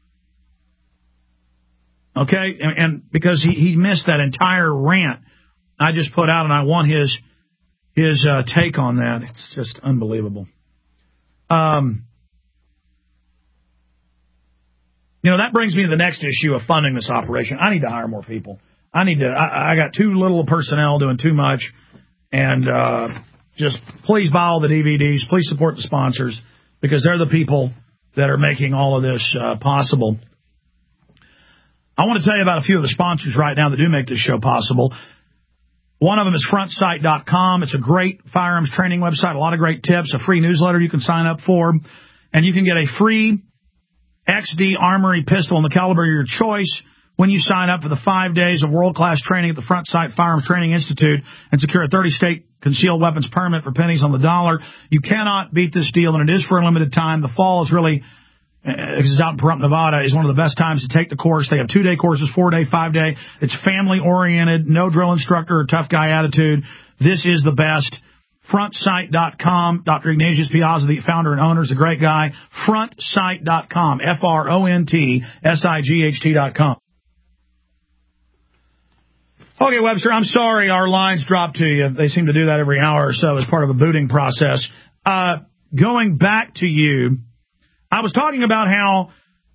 Okay? And, and because he, he missed that entire rant I just put out, and I want his his uh, take on that. It's just unbelievable. Um, you know, that brings me to the next issue of funding this operation. I need to hire more people. I need to. I, I got too little personnel doing too much, and uh, just please buy all the D V Ds. Please support the sponsors because they're the people that are making all of this uh, possible. I want to tell you about a few of the sponsors right now that do make this show possible. One of them is front sight dot com. It's a great firearms training website, a lot of great tips, a free newsletter you can sign up for, and you can get a free X D Armory pistol in the caliber of your choice when you sign up for the five days of world-class training at the Front Sight Firearms Training Institute and secure a thirty-state concealed weapons permit for pennies on the dollar. You cannot beat this deal, and it is for a limited time. The fall is really... It's out in Pahrump, Nevada, is one of the best times to take the course. They have two-day courses, four-day, five-day. It's family-oriented, no drill instructor or tough guy attitude. This is the best. front sight dot com. Doctor Ignatius Piazza, the founder and owner, is a great guy. front sight dot com. F R O N T S I G H T dot com. Okay, Webster, I'm sorry our lines dropped to you. They seem to do that every hour or so as part of a booting process. Uh, going back to you, I was talking about how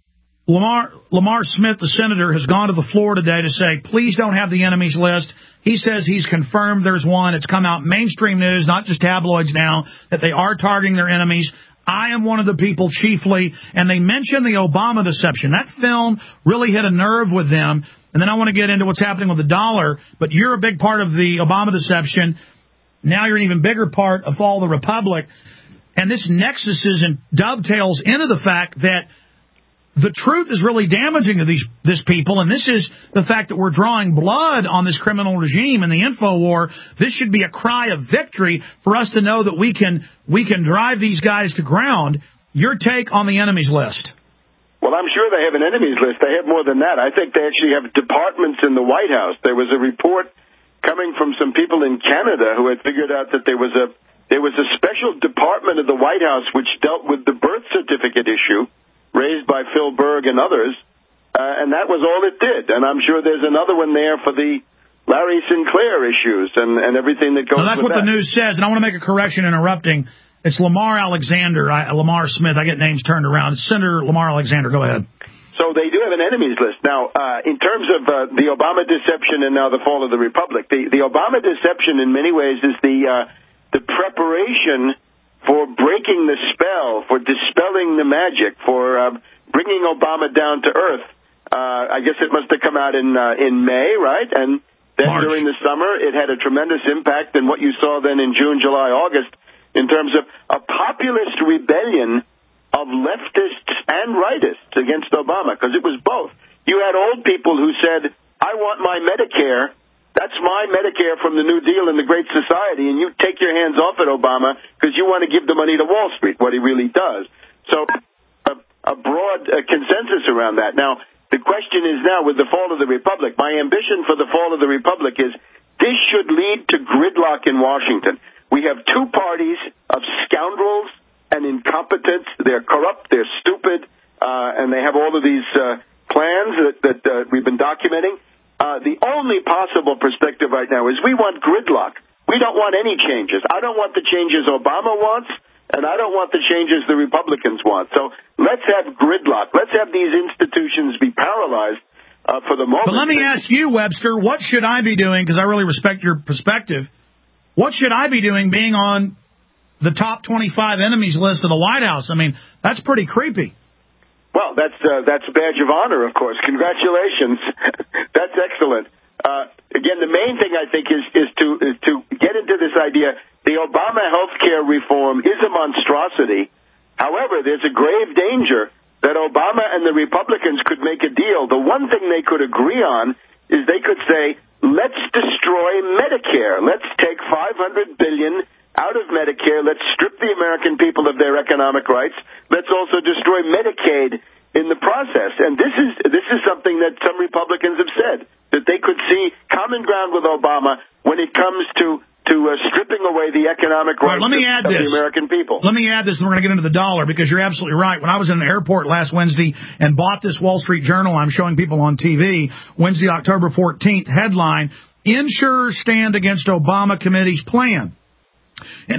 Lamar, Lamar Smith, the senator, has gone to the floor today to say, please don't have the enemies list. He says he's confirmed there's one. It's come out mainstream news, not just tabloids now, that they are targeting their enemies. I am one of the people chiefly, and they mentioned the Obama deception. That film really hit a nerve with them. And then I want to get into what's happening with the dollar, but you're a big part of the Obama deception. Now you're an even bigger part of Fall of the Republic. And this nexus is and dovetails into the fact that the truth is really damaging to these this people, and this is the fact that we're drawing blood on this criminal regime and the info war. This should be a cry of victory for us to know that we can we can drive these guys to ground. Your take on the enemies list? Well, I'm sure they have an enemies list. They have more than that. I think they actually have departments in the White House. There was a report coming from some people in Canada who had figured out that there was a there was a special department of the White House which dealt with the birth certificate issue raised by Phil Berg and others, uh, and that was all it did. And I'm sure there's another one there for the Larry Sinclair issues and, and everything that goes now, that's with what that. the news says, and I want to make a correction interrupting. It's Lamar Alexander, I, Lamar Smith. I get names turned around. It's Senator Lamar Alexander. Go ahead. So they do have an enemies list. Now, uh, in terms of uh, the Obama deception and now the fall of the Republic, the, the Obama deception in many ways is the uh, the preparation for breaking the spell, for dispelling the magic, for uh, bringing Obama down to earth. Uh, I guess it must have come out in uh, in May, right? And then March. During the summer, it had a tremendous impact in what you saw then in June, July, August, in terms of a populist rebellion of leftists and rightists against Obama, because it was both. You had old people who said, I want my Medicare. That's my Medicare from the New Deal and the Great Society, and you take your hands off it, Obama, because you want to give the money to Wall Street, what he really does. So a, a broad uh, consensus around that. Now, the question is now, with the fall of the Republic, my ambition for the fall of the Republic is this should lead to gridlock in Washington. We have two parties of scoundrels and incompetence. They're corrupt, they're stupid, uh, and they have all of these uh, plans that, that uh, we've been documenting. Uh, the only possible perspective right now is we want gridlock. We don't want any changes. I don't want the changes Obama wants, and I don't want the changes the Republicans want. So let's have gridlock. Let's have these institutions be paralyzed uh, for the moment. But let me ask you, Webster, what should I be doing, because I really respect your perspective, what should I be doing being on the top twenty-five enemies list of the White House? I mean, that's pretty creepy. Well, that's uh, that's a badge of honor, of course. Congratulations. That's excellent. Uh, again, the main thing I think is is to is to get into this idea. The Obama health care reform is a monstrosity. However, there's a grave danger that Obama and the Republicans could make a deal. The one thing they could agree on is they could say, let's destroy Medicare. Let's take five hundred billion dollars out of Medicare. Let's strip the American people of their economic rights. Let's also destroy Medicaid in the process. And this is this is something that some Republicans have said, that they could see common ground with Obama when it comes to to uh, stripping away the economic rights right, let me of, add of this. the American people. Let me add this, and we're going to get into the dollar, because you're absolutely right. When I was in the airport last Wednesday and bought this Wall Street Journal, I'm showing people on T V, Wednesday, October fourteenth, headline, Insurers Stand Against Obama Committee's Plan. And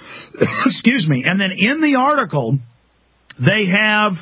excuse me. And then in the article, they have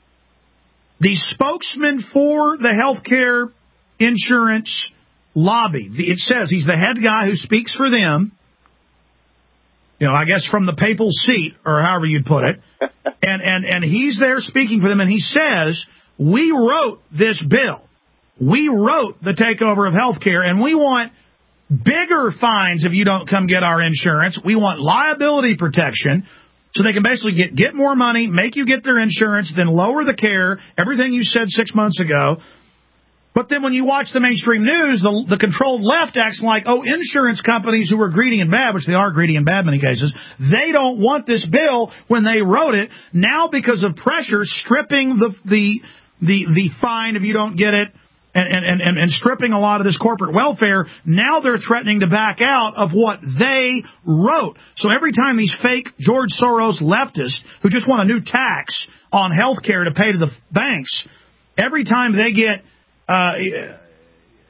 the spokesman for the healthcare insurance lobby. It says he's the head guy who speaks for them. You know, I guess from the papal seat, or however you'd put it. And and and he's there speaking for them, and he says, we wrote this bill. We wrote the takeover of healthcare, and we want bigger fines if you don't come get our insurance. We want liability protection so they can basically get, get more money, make you get their insurance, then lower the care, everything you said six months ago. But then when you watch the mainstream news, the, the controlled left acts like, oh, insurance companies who are greedy and bad, which they are greedy and bad in many cases, they don't want this bill when they wrote it. Now, because of pressure, stripping the the the, the fine if you don't get it, And, and, and, and stripping a lot of this corporate welfare, now they're threatening to back out of what they wrote. So every time these fake George Soros leftists who just want a new tax on health care to pay to the banks, every time they get uh,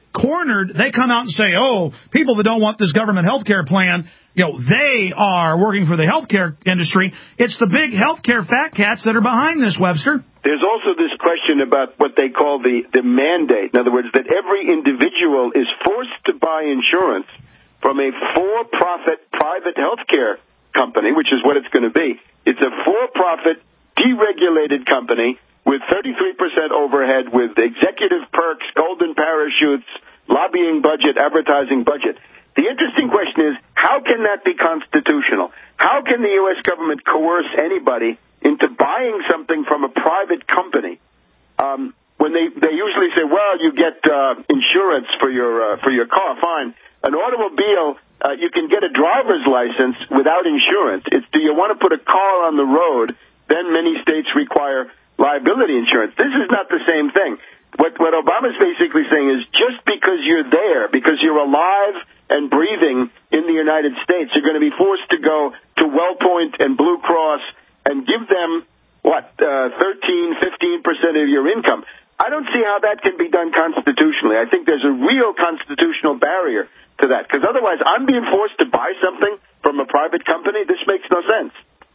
cornered, they come out and say, oh, people that don't want this government health care plan, you know, they are working for the healthcare industry. It's the big healthcare fat cats that are behind this, Webster. There's also this question about what they call the, the mandate. In other words, that every individual is forced to buy insurance from a for-profit private healthcare company, which is what it's going to be. It's a for-profit, deregulated company with thirty-three percent overhead, with executive perks, golden parachutes, lobbying budget, advertising budget. The interesting question is, how can that be constitutional? How can the U S government coerce anybody into buying something from a private company um, when they, they usually say, well, you get uh, insurance for your uh, for your car, fine. An automobile, uh, you can get a driver's license without insurance. It's, do you want to put a car on the road? Then many states require liability insurance. This is not the same thing. What, what Obama's basically saying is just because you're there, because you're alive and breathing in the United States, you're going to be forced to go to WellPoint and Blue Cross and give them, what, uh, thirteen, fifteen percent of your income. I don't see how that can be done constitutionally. I think there's a real constitutional barrier to that, because otherwise I'm being forced to buy something from a private company. This makes no sense.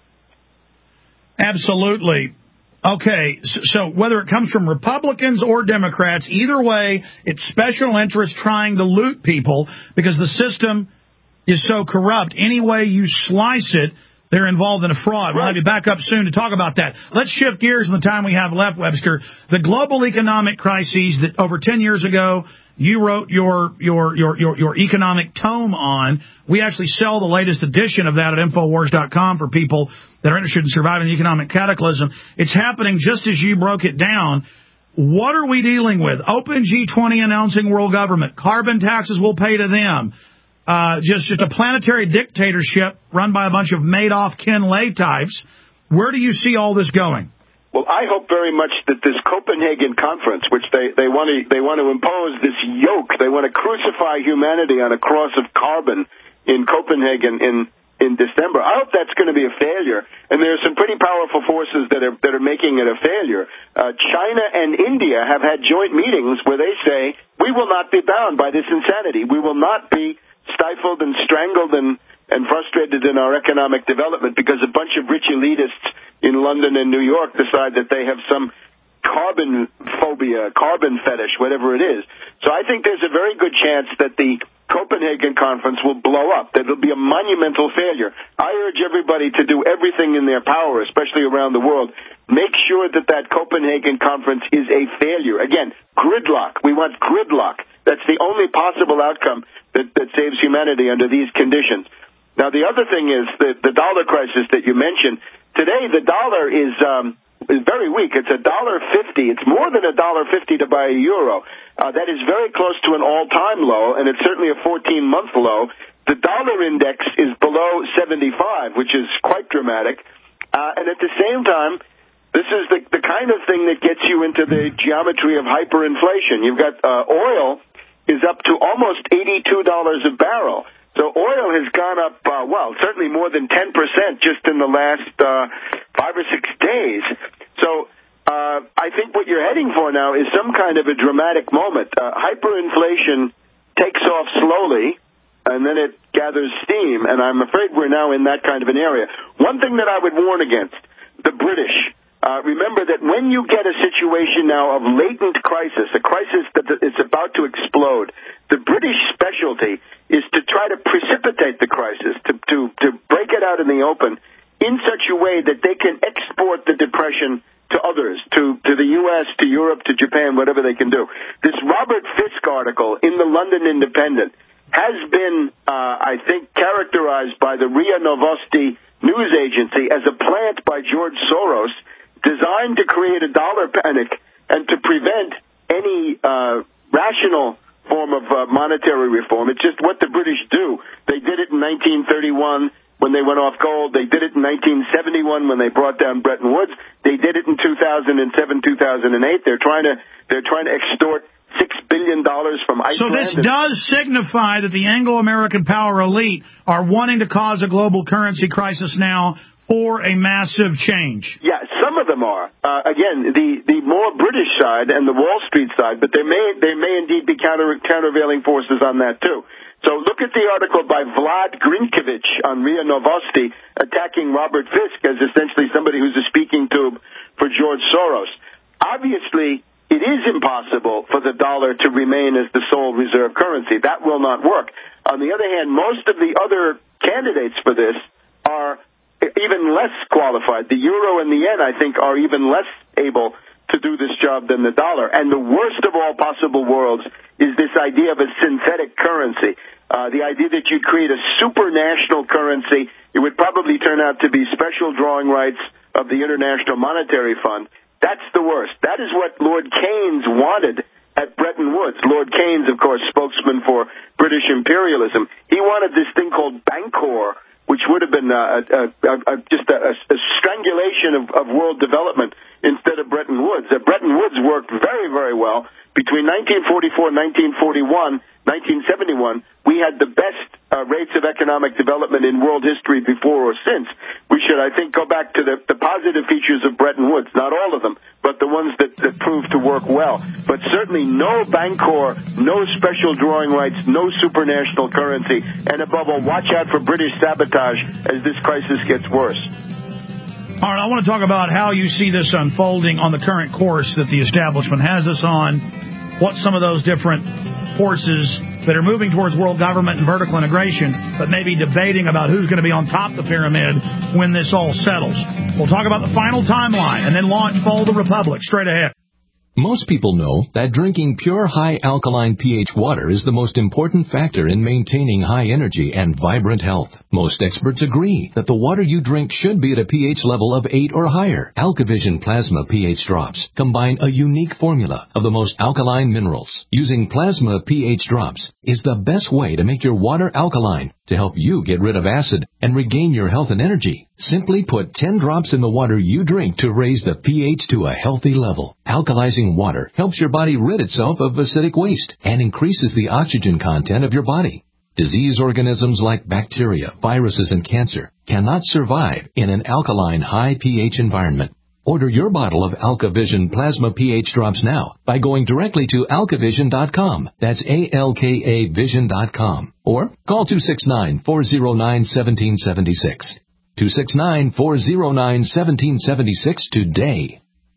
Absolutely. Okay, so whether it comes from Republicans or Democrats, either way, it's special interests trying to loot people because the system is so corrupt. Any way you slice it, they're involved in a fraud. We'll have you back up soon to talk about that. Let's shift gears in the time we have left, Webster. The global economic crises that over ten years ago you wrote your your your your, your economic tome on. We actually sell the latest edition of that at Infowars dot com for people that are interested in surviving the economic cataclysm. It's happening just as you broke it down. What are we dealing with? Open G twenty announcing world government. Carbon taxes will pay to them. Uh, just, just a planetary dictatorship run by a bunch of Madoff, Ken Lay types. Where do you see all this going? Well, I hope very much that this Copenhagen conference, which they, they want to they want to impose this yoke, they want to crucify humanity on a cross of carbon in Copenhagen in in December. I hope that's going to be a failure, and there are some pretty powerful forces that are that are making it a failure. Uh, China and India have had joint meetings where they say we will not be bound by this insanity. We will not be stifled and strangled and, and frustrated in our economic development because a bunch of rich elitists in London and New York decide that they have some carbon phobia, carbon fetish, whatever it is. So I think there's a very good chance that the Copenhagen conference will blow up, that it'll be a monumental failure. I urge everybody to do everything in their power, especially around the world. Make sure that that Copenhagen conference is a failure. Again, gridlock. We want gridlock. That's the only possible outcome that, that saves humanity under these conditions. Now, the other thing is the, the dollar crisis that you mentioned. Today, the dollar is um, is very weak. It's a dollar fifty. It's more than a dollar fifty to buy a euro. Uh, that is very close to an all-time low, and it's certainly a fourteen-month low. The dollar index is below seventy-five, which is quite dramatic. Uh, and at the same time, this is the, the kind of thing that gets you into the geometry of hyperinflation. You've got uh, oil is up to almost eighty-two dollars a barrel. So oil has gone up, uh, well, certainly more than ten percent just in the last uh, five or six days. So uh, I think what you're heading for now is some kind of a dramatic moment. Uh, hyperinflation takes off slowly, and then it gathers steam, and I'm afraid we're now in that kind of an area. One thing that I would warn against, the British. Uh, remember that when you get a situation now of latent crisis, a crisis that is about to explode, the British specialty is to try to precipitate the crisis, to, to, to break it out in the open in such a way that they can export the depression to others, to, to the U S, to Europe, to Japan, whatever they can do. This Robert Fisk article in the London Independent has been, uh, I think, characterized by the R I A Novosti news agency as a plant by George Soros designed to create a dollar panic and to prevent any uh, rational form of uh, monetary reform. It's just what the British do. They did it in nineteen thirty-one when they went off gold. They did it in nineteen seventy-one when they brought down Bretton Woods. They did it in two thousand seven, two thousand eight. They're trying to they're trying to extort six billion dollars from Iceland. So this does signify that the Anglo-American power elite are wanting to cause a global currency crisis now for a massive change. Yeah, some of of them are. Uh, again, the, the more British side and the Wall Street side, but there may there may indeed be counter countervailing forces on that too. So look at the article by Vlad Grinkovich on R I A Novosti attacking Robert Fisk as essentially somebody who's a speaking tube for George Soros. Obviously, it is impossible for the dollar to remain as the sole reserve currency. That will not work. On the other hand, most of the other candidates for this are even less qualified. The euro and the yen, I think, are even less able to do this job than the dollar. And the worst of all possible worlds is this idea of a synthetic currency. Uh, the idea that you'd create a supranational currency. It would probably turn out to be special drawing rights of the International Monetary Fund. That's the worst. That is what Lord Keynes wanted at Bretton Woods. Lord Keynes, of course, spokesman for British imperialism. He wanted this thing called Bancor, which would have been uh, a, a, a, just a, a strangulation of, of world development instead of Bretton Woods. Uh, Bretton Woods worked very, very well. Between nineteen forty-four and nineteen forty-one, nineteen seventy-one, we had the best uh, rates of economic development in world history before or since. We should, I think, go back to the, the positive features of Bretton Woods, not all of them, but the ones that, that proved to work well. But certainly no Bancor, no special drawing rights, no supranational currency, and above all, watch out for British sabotage as this crisis gets worse. All right, I want to talk about how you see this unfolding on the current course that the establishment has us on, what some of those different forces that are moving towards world government and vertical integration, but maybe debating about who's going to be on top of the pyramid when this all settles. We'll talk about the final timeline and then launch Fall of the Republic straight ahead. Most people know that drinking pure high alkaline pH water is the most important factor in maintaining high energy and vibrant health. Most experts agree that the water you drink should be at a pH level of eight or higher. AlkaVision Plasma pH drops combine a unique formula of the most alkaline minerals. Using Plasma pH drops is the best way to make your water alkaline to help you get rid of acid and regain your health and energy. Simply put ten drops in the water you drink to raise the pH to a healthy level. Alkalizing water helps your body rid itself of acidic waste and increases the oxygen content of your body. Disease organisms like bacteria, viruses, and cancer cannot survive in an alkaline high pH environment. Order your bottle of AlkaVision Plasma pH drops now by going directly to alkavision dot com. That's A L K A vision dot com. Or call two six nine, four zero nine, one seven seven six. two six nine, four zero nine, one seven seven six today.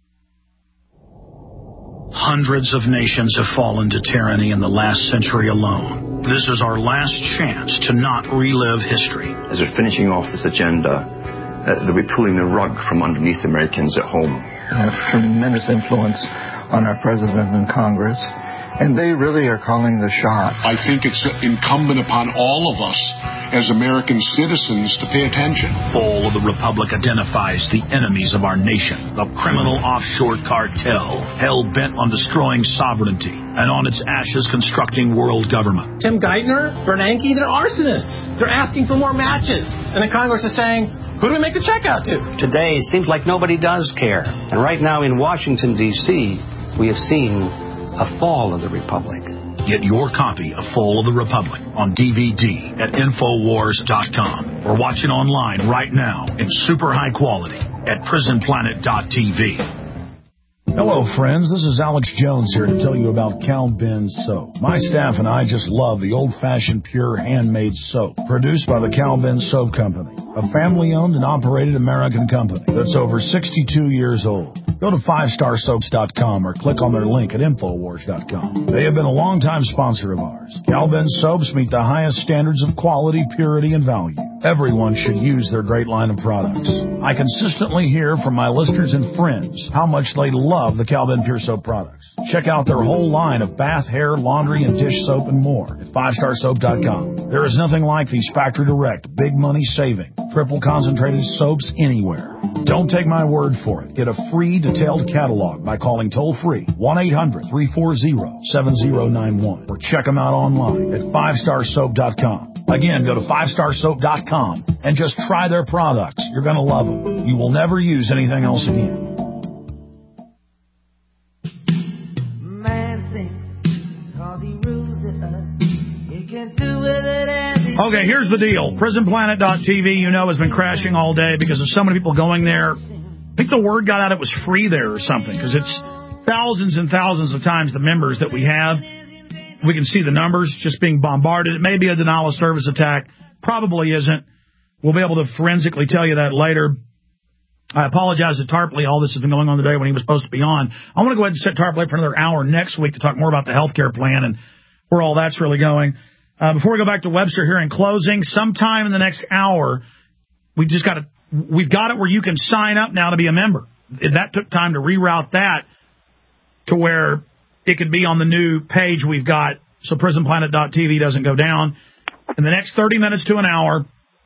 Hundreds of nations have fallen to tyranny in the last century alone. This is our last chance to not relive history. As we're finishing off this agenda, Uh, they'll be pulling the rug from underneath Americans at home. They have tremendous influence on our president and Congress, and they really are calling the shots. I think it's incumbent upon all of us as American citizens to pay attention. Fall of the Republic identifies the enemies of our nation, the criminal offshore cartel, hell-bent on destroying sovereignty, and on its ashes constructing world government. Tim Geithner, Bernanke, they're arsonists. They're asking for more matches. And the Congress is saying, who do we make the check out to? Today, it seems like nobody does care. And right now in Washington, D C, we have seen a fall of the Republic. Get your copy of Fall of the Republic on D V D at Infowars dot com or watch it online right now in super high quality at Prison Planet dot T V. Hello, friends. This is Alex Jones here to tell you about Cal Ben Soap. My staff and I just love the old-fashioned, pure, handmade soap produced by the Cal Ben Soap Company, a family-owned and operated American company that's over sixty-two years old. Go to five star soaps dot com or click on their link at Infowars dot com. They have been a longtime sponsor of ours. Cal Ben Soaps meet the highest standards of quality, purity, and value. Everyone should use their great line of products. I consistently hear from my listeners and friends how much they love the Cal Ben Pure Soap products. Check out their whole line of bath, hair, laundry, and dish soap and more at five star soap dot com. There is nothing like these factory direct, big money saving, triple concentrated soaps anywhere. Don't take my word for it. Get a free detailed catalog by calling toll-free one eight hundred, three four zero, seven zero nine one or check them out online at five star soap dot com. Again, go to five star soap dot com and just try their products. You're going to love them. You will never use anything else again. Okay, here's the deal. Prison Planet dot T V, you know, has been crashing all day because of so many people going there I think the word got out it was free there or something, because it's thousands and thousands of times the members that we have. We can see the numbers just being bombarded. It may be a denial of service attack. Probably isn't. We'll be able to forensically tell you that later. I apologize to Tarpley. All this has been going on today when he was supposed to be on. I want to go ahead and set Tarpley for another hour next week to talk more about the health care plan and where all that's really going. Uh, before we go back to Webster here in closing, sometime in the next hour, we just got to, we've got it where you can sign up now to be a member. That took time to reroute that to where it could be on the new page we've got so prison planet dot t v doesn't go down. In the next thirty minutes to an hour,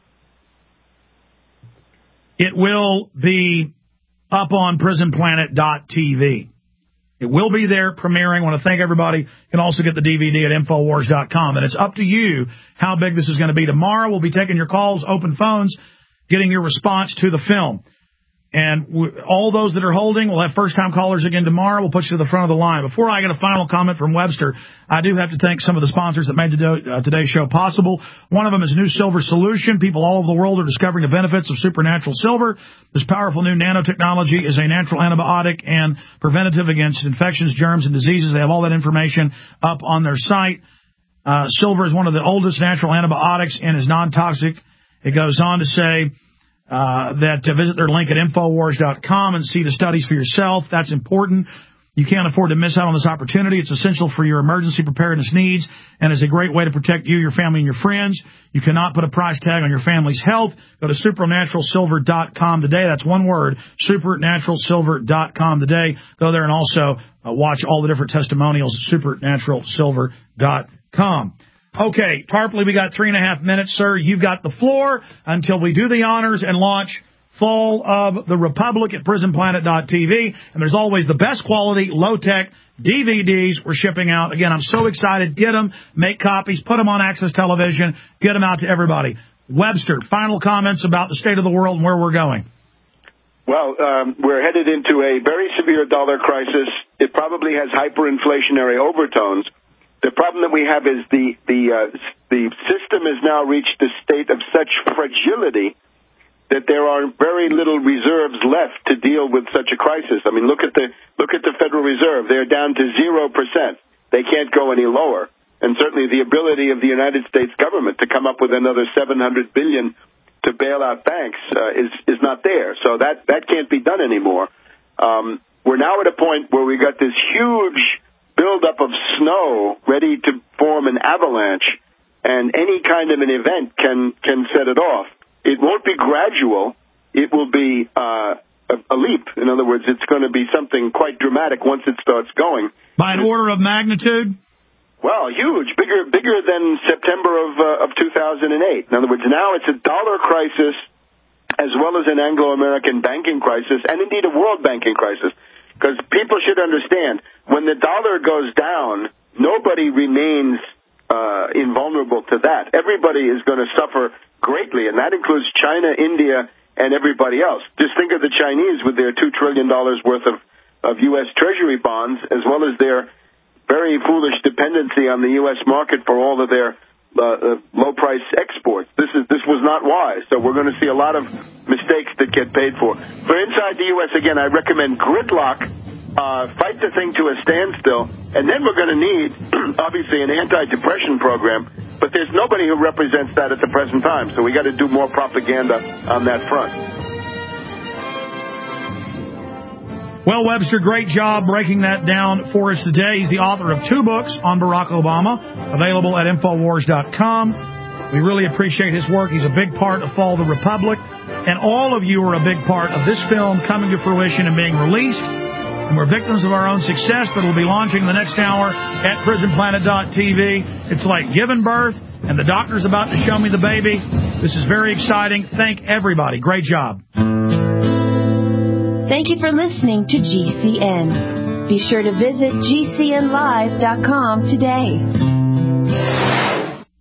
it will be up on prison planet dot t v. It will be there premiering. I want to thank everybody. You can also get the D V D at infowars dot com. And it's up to you how big this is going to be. Tomorrow we'll be taking your calls, open phones, getting your response to the film. And we, all those that are holding, we'll have first-time callers again tomorrow. We'll put you to the front of the line. Before I get a final comment from Webster, I do have to thank some of the sponsors that made today, uh, today's show possible. One of them is New Silver Solution. People all over the world are discovering the benefits of supernatural silver. This powerful new nanotechnology is a natural antibiotic and preventative against infections, germs, and diseases. They have all that information up on their site. Uh, silver is one of the oldest natural antibiotics and is non-toxic. It goes on to say Uh, that uh, visit their link at infowars dot com and see the studies for yourself. That's important. You can't afford to miss out on this opportunity. It's essential for your emergency preparedness needs and is a great way to protect you, your family, and your friends. You cannot put a price tag on your family's health. Go to supernatural silver dot com today. That's one word, supernatural silver dot com today. Go there and also uh, watch all the different testimonials at supernatural silver dot com. Okay, Tarpley, we got three and a half minutes, sir. You've got the floor until we do the honors and launch Fall of the Republic at prison planet dot t v. And there's always the best quality, low-tech D V Ds we're shipping out. Again, I'm so excited. Get them, make copies, put them on Access Television, get them out to everybody. Webster, final comments about the state of the world and where we're going. Well, um, we're headed into a very severe dollar crisis. It probably has hyperinflationary overtones. The problem that we have is the the uh, the system has now reached a state of such fragility that there are very little reserves left to deal with such a crisis. I mean, look at the look at the Federal Reserve; they're down to zero percent. They can't go any lower, and certainly the ability of the United States government to come up with another seven hundred billion dollars to bail out banks uh, is is not there. So that that can't be done anymore. Um, we're now at a point where we got this huge buildup of snow ready to form an avalanche, and any kind of an event can can set it off. It won't be gradual. It will be uh, a, a leap. In other words, it's going to be something quite dramatic once it starts going. By an order of magnitude? Well, huge, bigger bigger than September of uh, of two thousand eight. In other words, now it's a dollar crisis as well as an Anglo-American banking crisis and indeed a world banking crisis. Because people should understand, when the dollar goes down, nobody remains uh, invulnerable to that. Everybody is going to suffer greatly, and that includes China, India, and everybody else. Just think of the Chinese with their two trillion dollars worth of, of U S Treasury bonds, as well as their very foolish dependency on the U S market for all of their uh, uh, low-price exports. This is this was not wise, so we're going to see a lot of mistakes that get paid for. For inside the U S, again, I recommend gridlock, uh, fight the thing to a standstill, and then we're going to need, obviously, an anti-depression program, but there's nobody who represents that at the present time, so we got to do more propaganda on that front. Well, Webster, great job breaking that down for us today. He's the author of two books on Barack Obama, available at infowars dot com. We really appreciate his work. He's a big part of Fall of the Republic, and all of you are a big part of this film coming to fruition and being released. And we're victims of our own success, but we'll be launching the next hour at prison planet dot t v. It's like giving birth, and the doctor's about to show me the baby. This is very exciting. Thank everybody. Great job. Thank you for listening to G C N. Be sure to visit G C N live dot com today.